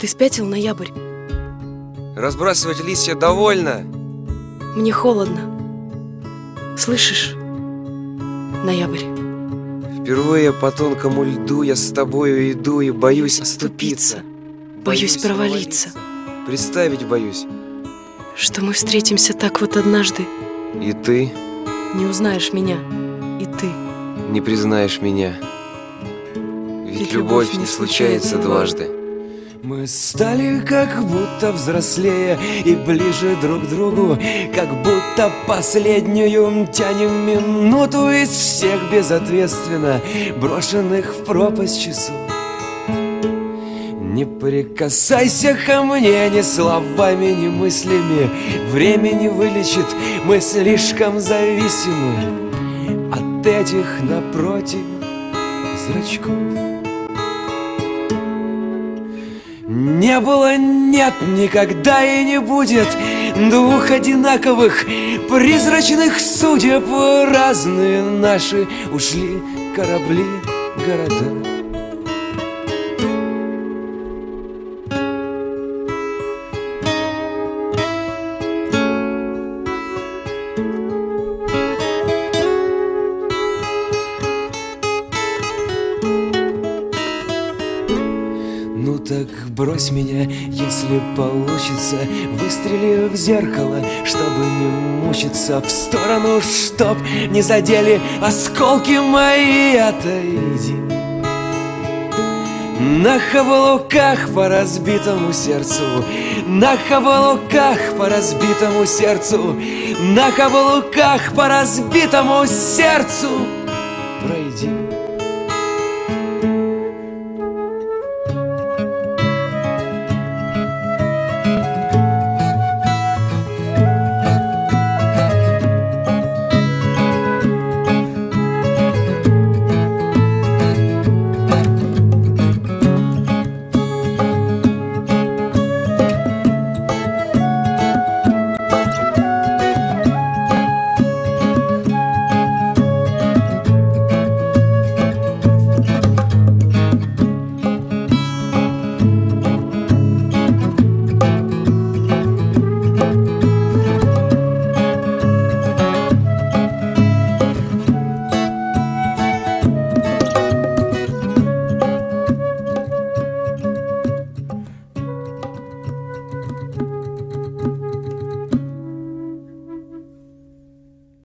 Ты спятил, ноябрь? Разбрасывать листья довольно. Мне холодно. Слышишь, ноябрь? Впервые по тонкому льду я с тобою иду и боюсь оступиться. Боюсь провалиться. Представить боюсь. Что мы встретимся так вот однажды. И ты не узнаешь меня, и ты не признаешь меня. Ведь любовь не случается дважды. Мы стали как будто взрослее и ближе друг к другу, как будто последнюю тянем минуту из всех безответственно брошенных в пропасть часов. Не прикасайся ко мне ни словами, ни мыслями. Время не вылечит, мы слишком зависимы от этих напротив зрачков. Не было, нет, никогда и не будет двух одинаковых призрачных судеб. Разные наши ушли корабли, города. Ну так брось меня, если получится. Выстрели в зеркало, чтобы не мучиться. В сторону, чтоб не задели осколки мои. Отойди. На каблуках по разбитому сердцу, на каблуках по разбитому сердцу, на каблуках по разбитому сердцу пройди.